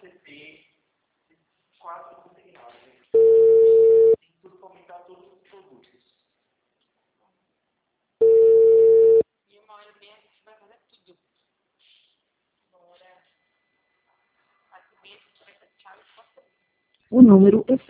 E uma hora bem a gente vai fazer tudo. Bora. Aqui mesmo, a gente vai fechar e posta. O número está